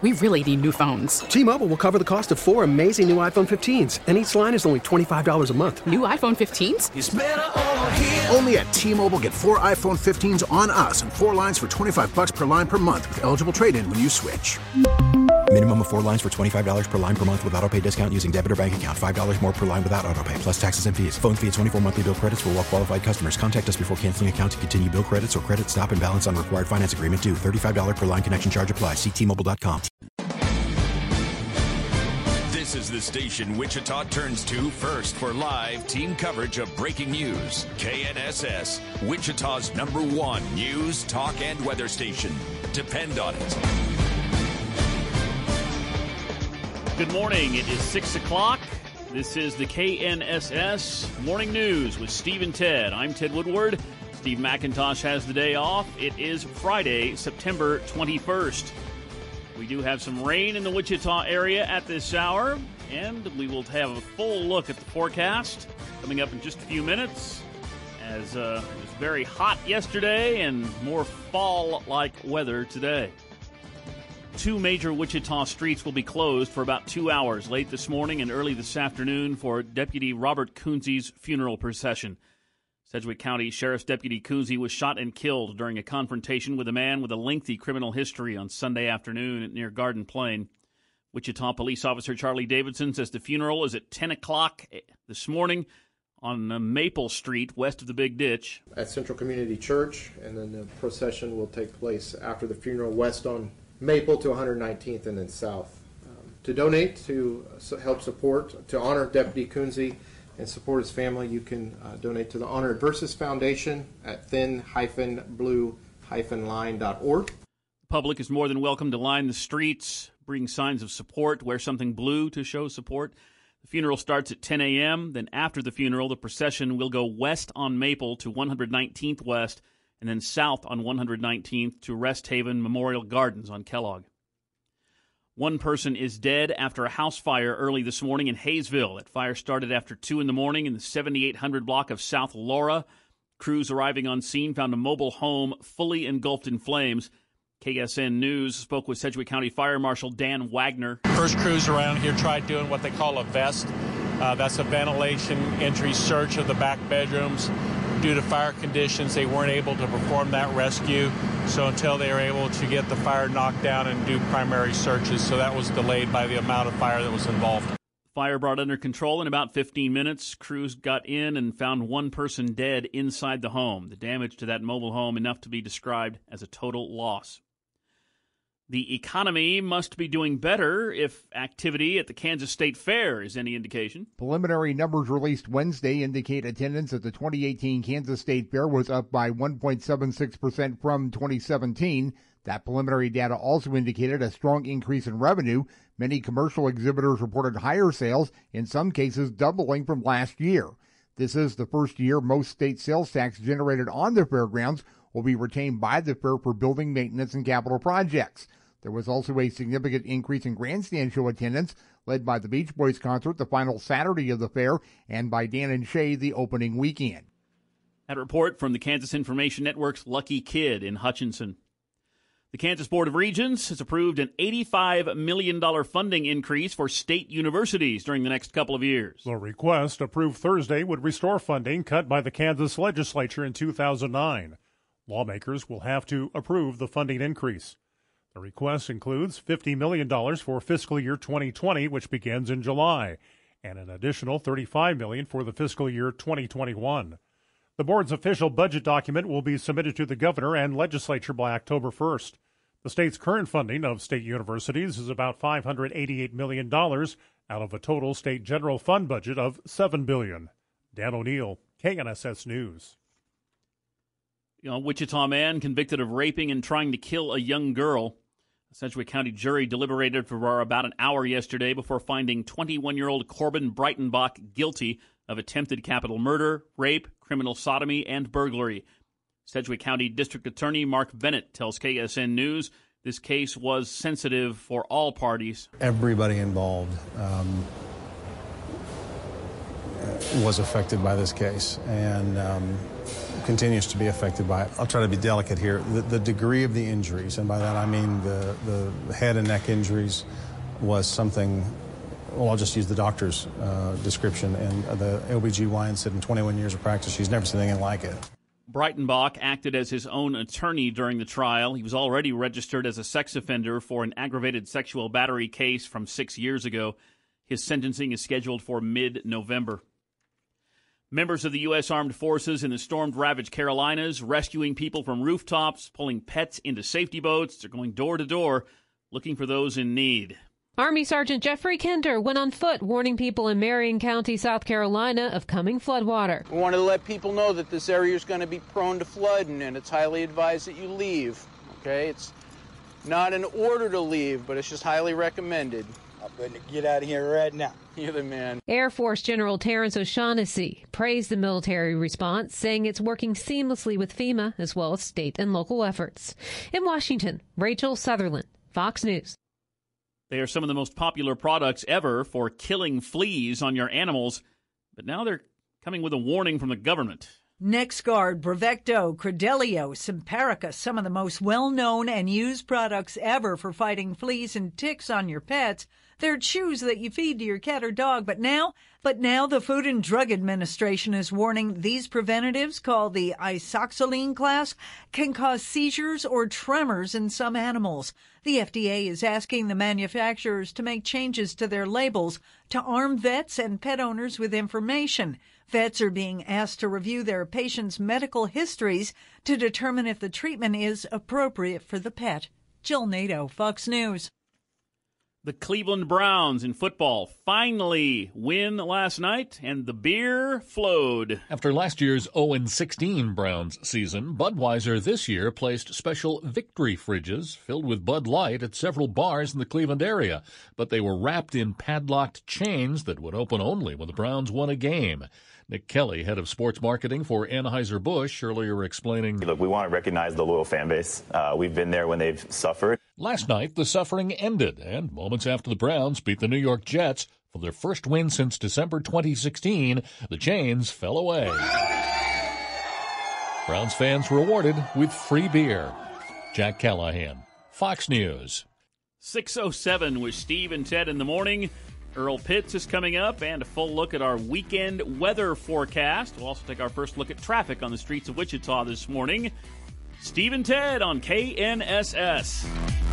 We really need new phones. T-Mobile will cover the cost of 4 amazing new iPhone 15s, and each line is only $25 a month. New iPhone 15s? It's better over here. Only at T-Mobile, get 4 iPhone 15s on us and 4 lines for $25 per line per month with eligible trade-in when you switch. Minimum of 4 lines for $25 per line per month with autopay discount using debit or bank account. $5 more per line without autopay, plus taxes and fees. Phone fee at 24 monthly bill credits for well-qualified customers. Contact us before canceling account to continue bill credits or credit stop and balance on required finance agreement due. $35 per line connection charge applies. See T-Mobile.com. This is the station Wichita turns to first for live team coverage of breaking news. KNSS, Wichita's #1 news, talk, and weather station. Depend on it. Good morning. It is 6 o'clock. This is the KNSS Morning News with Steve and Ted. I'm Ted Woodward. Steve McIntosh has the day off. It is Friday, September 21st. We do have some rain in the Wichita area at this hour, and we will have a full look at the forecast coming up in just a few minutes, as it was very hot yesterday and more fall-like weather today. 2 major Wichita streets will be closed for about 2 hours late this morning and early this afternoon for Deputy Robert Coonsey's funeral procession. Sedgwick County Sheriff's Deputy Coonsey was shot and killed during a confrontation with a man with a lengthy criminal history on Sunday afternoon near Garden Plain. Wichita Police Officer Charlie Davidson says the funeral is at 10 o'clock this morning on Maple Street, west of the Big Ditch. At Central Community Church, and then the procession will take place after the funeral west on Maple to 119th and then south. To donate, to help support, to honor Deputy Coonsey and support his family, you can donate to the Honor Adversus Foundation at thin-blue-line.org. The public is more than welcome to line the streets, bring signs of support, wear something blue to show support. The funeral starts at 10 a.m. Then after the funeral, the procession will go west on Maple to 119th West, and then south on 119th to Rest Haven Memorial Gardens on Kellogg. One person is dead after a house fire early this morning in Hayesville. That fire started after 2 in the morning in the 7800 block of South Laura. Crews arriving on scene found a mobile home fully engulfed in flames. KSN News spoke with Sedgwick County Fire Marshal Dan Wagner. First crews around here tried doing what they call a vest. That's a ventilation entry search of the back bedrooms. Due to fire conditions, they weren't able to perform that rescue. So until they were able to get the fire knocked down and do primary searches, so that was delayed by the amount of fire that was involved. Fire brought under control in about 15 minutes. Crews got in and found one person dead inside the home. The damage to that mobile home enough to be described as a total loss. The economy must be doing better if activity at the Kansas State Fair is any indication. Preliminary numbers released Wednesday indicate attendance at the 2018 Kansas State Fair was up by 1.76% from 2017. That preliminary data also indicated a strong increase in revenue. Many commercial exhibitors reported higher sales, in some cases doubling from last year. This is the first year most state sales tax generated on the fairgrounds will be retained by the fair for building maintenance and capital projects. There was also a significant increase in grandstand show attendance, led by the Beach Boys concert the final Saturday of the fair, and by Dan and Shay the opening weekend. That report from the Kansas Information Network's Lucky Kid in Hutchinson. The Kansas Board of Regents has approved an $85 million funding increase for state universities during the next couple of years. The request, approved Thursday, would restore funding cut by the Kansas legislature in 2009. Lawmakers will have to approve the funding increase. The request includes $50 million for fiscal year 2020, which begins in July, and an additional $35 million for the fiscal year 2021. The board's official budget document will be submitted to the governor and legislature by October 1st. The state's current funding of state universities is about $588 million out of a total state general fund budget of $7 billion. Dan O'Neill, KNSS News. A Wichita man convicted of raping and trying to kill a young girl. A Sedgwick County jury deliberated for about an hour yesterday before finding 21-year-old Corbin Breitenbach guilty of attempted capital murder, rape, criminal sodomy, and burglary. Sedgwick County District Attorney Mark Bennett tells KSN News this case was sensitive for all parties. Everybody involved. was affected by this case and continues to be affected by it. I'll try to be delicate here. The degree of the injuries, and by that I mean the head and neck injuries, was something, well, I'll just use the doctor's description, and the OBGYN said in 21 years of practice she's never seen anything like it. Breitenbach acted as his own attorney during the trial. He was already registered as a sex offender for an aggravated sexual battery case from 6 years ago. His sentencing is scheduled for mid-November. Members of the U.S. Armed Forces in the storm-ravaged Carolinas rescuing people from rooftops, pulling pets into safety boats. They're going door to door looking for those in need. Army Sergeant Jeffrey Kinder went on foot warning people in Marion County, South Carolina of coming floodwater. We wanted to let people know that this area is going to be prone to flooding, and it's highly advised that you leave. Okay, it's not an order to leave, but it's just highly recommended. I'm going to get out of here right now. You're the man. Air Force General Terrence O'Shaughnessy praised the military response, saying it's working seamlessly with FEMA as well as state and local efforts. In Washington, Rachel Sutherland, Fox News. They are some of the most popular products ever for killing fleas on your animals, but now they're coming with a warning from the government. NexGard, Bravecto, Credelio, Simparica, some of the most well-known and used products ever for fighting fleas and ticks on your pets. They're chews that you feed to your cat or dog, but now the Food and Drug Administration is warning these preventatives, called the isoxazoline class, can cause seizures or tremors in some animals. The FDA is asking the manufacturers to make changes to their labels to arm vets and pet owners with information. Vets are being asked to review their patients' medical histories to determine if the treatment is appropriate for the pet. Jill Nato, Fox News. The Cleveland Browns in football finally win last night, and the beer flowed. After last year's 0-16 Browns season, Budweiser this year placed special victory fridges filled with Bud Light at several bars in the Cleveland area, but they were wrapped in padlocked chains that would open only when the Browns won a game. Nick Kelly, head of sports marketing for Anheuser-Busch, earlier explaining, Look, we want to recognize the loyal fan base. We've been there when they've suffered. Last night, the suffering ended, and moments after the Browns beat the New York Jets for their first win since December 2016, the chains fell away. Browns fans rewarded with free beer. Jack Callahan, Fox News. 6:07 with Steve and Ted in the morning. Earl Pitts is coming up, and a full look at our weekend weather forecast. We'll also take our first look at traffic on the streets of Wichita this morning. Steve and Ted on KNSS.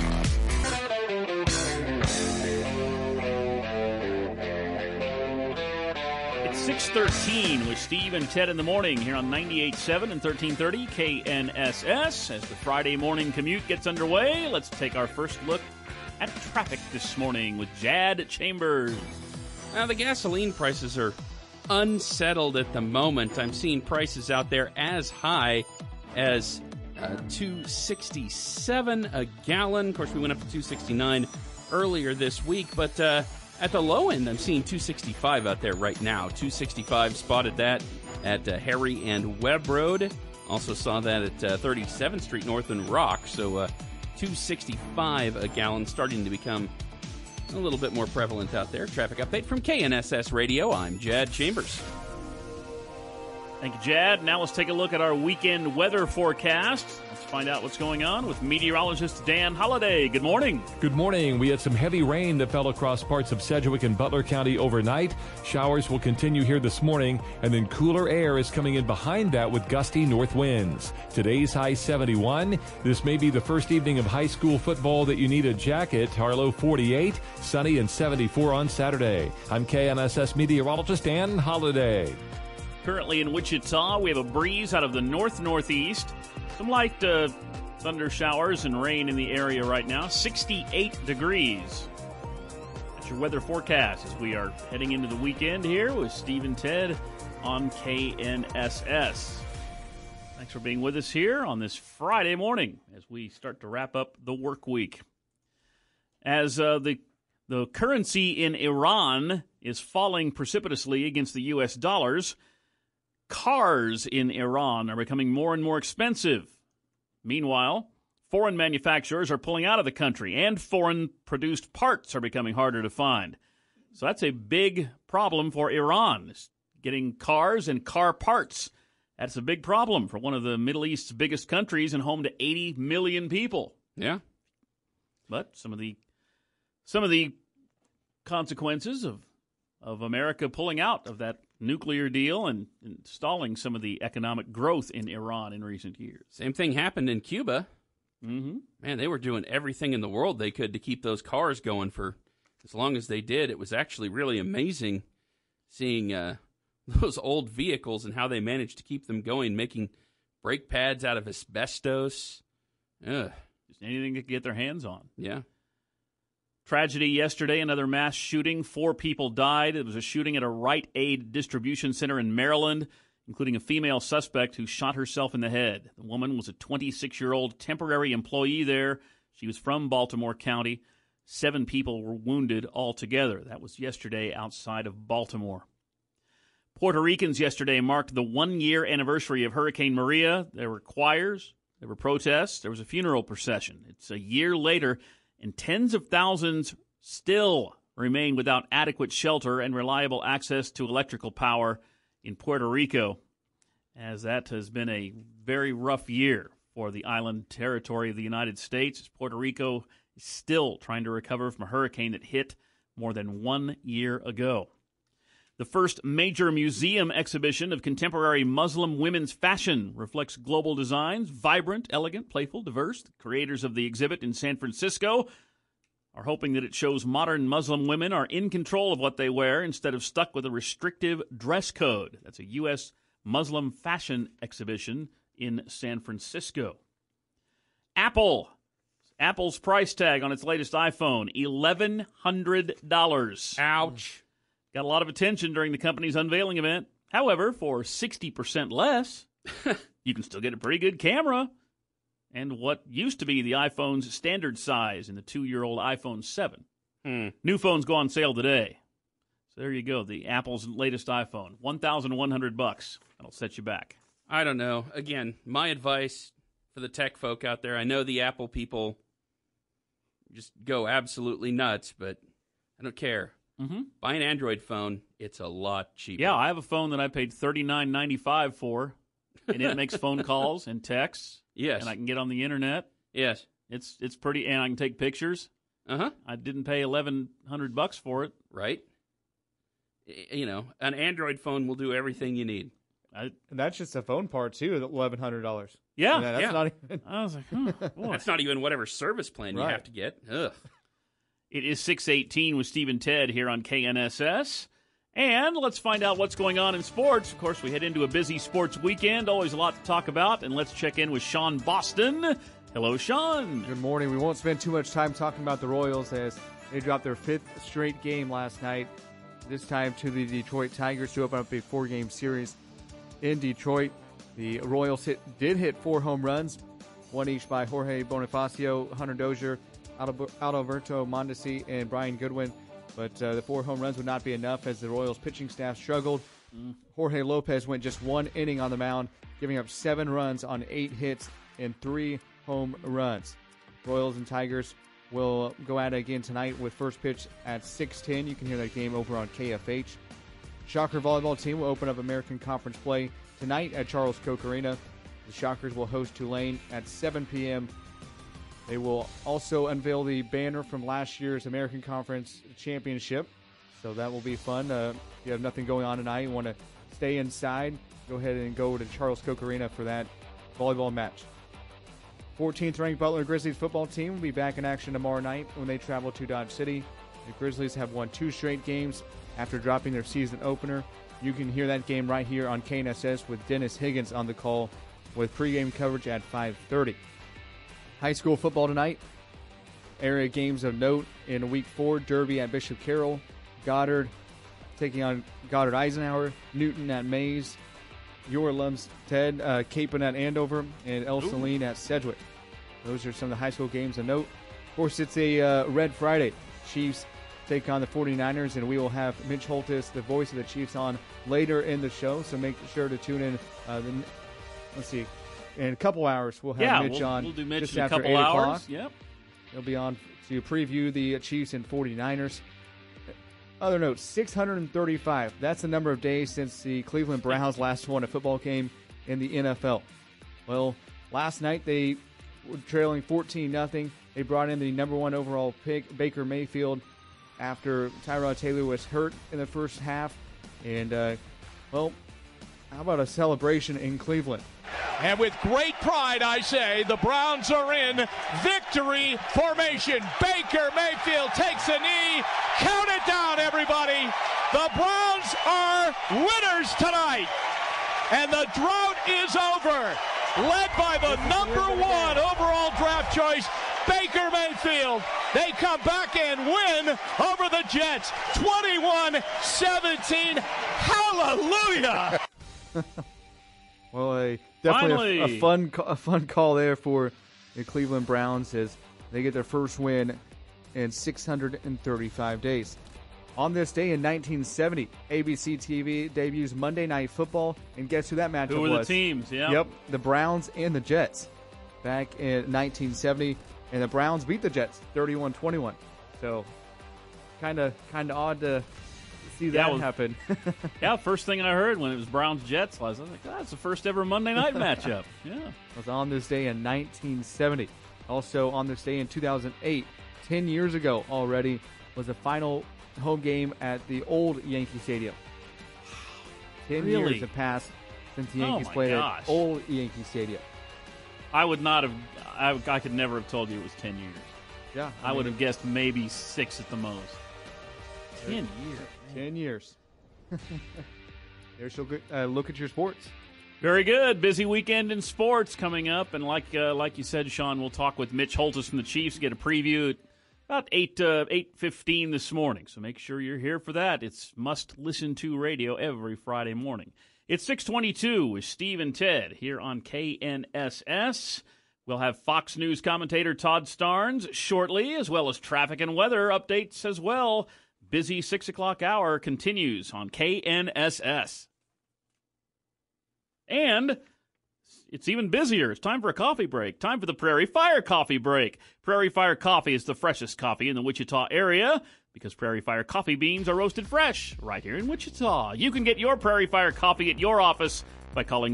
It's 6:13 with Steve and Ted in the morning here on 98.7 and 1330 KNSS. As the Friday morning commute gets underway, let's take our first look at traffic this morning with Jad Chambers. The gasoline prices are unsettled at the moment. I'm seeing prices out there as high as $2.67 a gallon. Of course, we went up to $2.69 earlier this week, but at the low end, I'm seeing $2.65 out there right now. $2.65, spotted that at Harry and Webb Road. Also saw that at 37th Street North in Rock. So $2.65 a gallon, starting to become a little bit more prevalent out there. Traffic update from KNSS Radio. I'm Jad Chambers. Thank you, Jad. Now let's take a look at our weekend weather forecast. Let's find out what's going on with meteorologist Dan Holliday. Good morning. Good morning. We had some heavy rain that fell across parts of Sedgwick and Butler County overnight. Showers will continue here this morning, and then cooler air is coming in behind that with gusty north winds. Today's high 71. This may be the first evening of high school football that you need a jacket. Harlow 48, sunny and 74 on Saturday. I'm KNSS meteorologist Dan Holliday. Currently in Wichita, we have a breeze out of the north-northeast. Some light thunder showers and rain in the area right now. 68 degrees. That's your weather forecast as we are heading into the weekend here with Steve and Ted on KNSS. Thanks for being with us here on this Friday morning as we start to wrap up the work week. As the currency in Iran is falling precipitously against the U.S. dollars, cars in Iran are becoming more and more expensive. Meanwhile, foreign manufacturers are pulling out of the country, and foreign-produced parts are becoming harder to find. So that's a big problem for Iran. It's getting cars and car parts. That's a big problem for one of the Middle East's biggest countries and home to 80 million people. Yeah. But some of the consequences of America pulling out of that nuclear deal and stalling some of the economic growth in Iran in recent years. Same thing happened in Cuba. Mm-hmm. Man, they were doing everything in the world they could to keep those cars going for as long as they did. It was actually really amazing seeing those old vehicles and how they managed to keep them going, making brake pads out of asbestos. Ugh. Just anything they could get their hands on. Yeah. Tragedy yesterday, another mass shooting. 4 people died. It was a shooting at a Rite Aid distribution center in Maryland, including a female suspect who shot herself in the head. The woman was a 26-year-old temporary employee there. She was from Baltimore County. 7 people were wounded altogether. That was yesterday outside of Baltimore. Puerto Ricans yesterday marked the 1-year anniversary of Hurricane Maria. There were choirs, there were protests, there was a funeral procession. It's a year later, and tens of thousands still remain without adequate shelter and reliable access to electrical power in Puerto Rico, as that has been a very rough year for the island territory of the United States, as Puerto Rico is still trying to recover from a hurricane that hit more than 1 year ago. The first major museum exhibition of contemporary Muslim women's fashion reflects global designs, vibrant, elegant, playful, diverse. The creators of the exhibit in San Francisco are hoping that it shows modern Muslim women are in control of what they wear instead of stuck with a restrictive dress code. That's a U.S. Muslim fashion exhibition in San Francisco. Apple's price tag on its latest iPhone, $1,100. Ouch. Got a lot of attention during the company's unveiling event. However, for 60% less, you can still get a pretty good camera and what used to be the iPhone's standard size in the 2-year-old iPhone 7. New phones go on sale today. So there you go, the Apple's latest iPhone, $1,100. That'll set you back. I don't know. Again, my advice for the tech folk out there, I know the Apple people just go absolutely nuts, but I don't care. Mm-hmm. Buy an Android phone. It's a lot cheaper. Yeah, I have a phone that I paid $39.95 for, and it makes phone calls and texts. Yes. And I can get on the internet. Yes. It's pretty, and I can take pictures. Uh-huh. I didn't pay $1,100 for it. Right. You know, an Android phone will do everything you need. And that's just a phone part, too, $1,100. Yeah. That's not even... I was like, That's not even whatever service plan you have to get. Ugh. It is 6:18 with Steve and Ted here on KNSS. And let's find out what's going on in sports. Of course, we head into a busy sports weekend. Always a lot to talk about. And let's check in with Sean Boston. Hello, Sean. Good morning. We won't spend too much time talking about the Royals as they dropped their 5th straight game last night, this time to the Detroit Tigers to open up a 4-game series in Detroit. The Royals did hit 4 home runs, one each by Jorge Bonifacio, Hunter Dozier, Adalberto Mondesi, and Brian Goodwin. But the 4 home runs would not be enough as the Royals pitching staff struggled. Jorge Lopez went just 1 inning on the mound, giving up 7 runs on 8 hits and 3 home runs. Royals and Tigers will go at it again tonight with first pitch at 6:10. You can hear that game over on KFH. Shocker volleyball team will open up American Conference play tonight at Charles Koch Arena. The Shockers will host Tulane at 7 p.m. They will also unveil the banner from last year's American Conference Championship, so that will be fun. If you have nothing going on tonight, you want to stay inside, go ahead and go to Charles Koch Arena for that volleyball match. 14th ranked Butler Grizzlies football team will be back in action tomorrow night when they travel to Dodge City. The Grizzlies have won 2 straight games after dropping their season opener. You can hear that game right here on KNSS with Dennis Higgins on the call with pregame coverage at 5:30. High school football tonight. Area games of note in Week 4, Derby at Bishop Carroll, Goddard taking on Goddard Eisenhower, Newton at Mays, your alums, Ted, Capon at Andover, and El Saline at Sedgwick. Those are some of the high school games of note. Of course, it's a Red Friday. Chiefs take on the 49ers, and we will have Mitch Holtis, the voice of the Chiefs, on later in the show, so make sure to tune in. Let's see. In a couple hours, we'll have Mitch on. We'll do Mitch just in a after couple 8 hours. o'clock. Yep. He'll be on to preview the Chiefs and 49ers. Other note, 635. That's the number of days since the Cleveland Browns last won a football game in the NFL. Well, last night they were trailing 14-0. They brought in the number 1 overall pick, Baker Mayfield, after Tyrod Taylor was hurt in the first half. And, well, how about a celebration in Cleveland? And with great pride, I say, the Browns are in victory formation. Baker Mayfield takes a knee. Count it down, everybody. The Browns are winners tonight. And the drought is over. Led by the number 1 overall draft choice, Baker Mayfield. They come back and win over the Jets, 21-17. Hallelujah! Well, definitely a fun call there for the Cleveland Browns as they get their first win in 635 days. On this day in 1970, ABC TV debuts Monday Night Football, and guess who that matchup was? Who were the teams? Yeah. Yep, the Browns and the Jets. Back in 1970, and the Browns beat the Jets 31-21. So, kind of odd to see that happen. Yeah, first thing I heard when it was Browns-Jets, I was like, that's the first ever Monday night matchup. Yeah. It was on this day in 1970. Also on this day in 2008, 10 years ago already, was the final home game at the old Yankee Stadium. 10 years have passed since the Yankees played at old Yankee Stadium. I would not have, I could never have told you it was 10 years. Yeah. I would have guessed maybe 6 at the most. 10 years. 10 years. There's a good look at your sports. Very good. Busy weekend in sports coming up. And like you said, Sean, we'll talk with Mitch Holthus from the Chiefs, get a preview at about 8:15 this morning. So make sure you're here for that. It's must-listen-to radio every Friday morning. It's 6:22 with Steve and Ted here on KNSS. We'll have Fox News commentator Todd Starnes shortly, as well as traffic and weather updates as well. Busy 6 o'clock hour continues on KNSS. And it's even busier. It's time for a coffee break. Time for the Prairie Fire Coffee Break. Prairie Fire Coffee is the freshest coffee in the Wichita area because Prairie Fire coffee beans are roasted fresh right here in Wichita. You can get your Prairie Fire coffee at your office by calling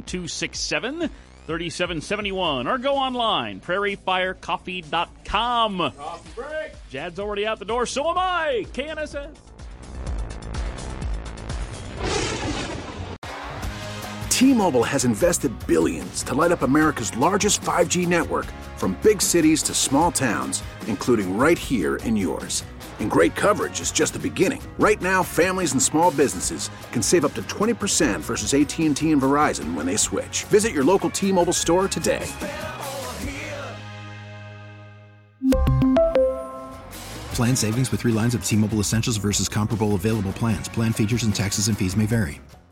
267-3771 or go online, prairiefirecoffee.com. Coffee break. Jad's already out the door, so am I. KNSS. T-Mobile has invested billions to light up America's largest 5G network, from big cities to small towns, including right here in yours. And great coverage is just the beginning. Right now, families and small businesses can save up to 20% versus AT&T and Verizon when they switch. Visit your local T-Mobile store today. Plan savings with 3 lines of T-Mobile Essentials versus comparable available plans. Plan features and taxes and fees may vary.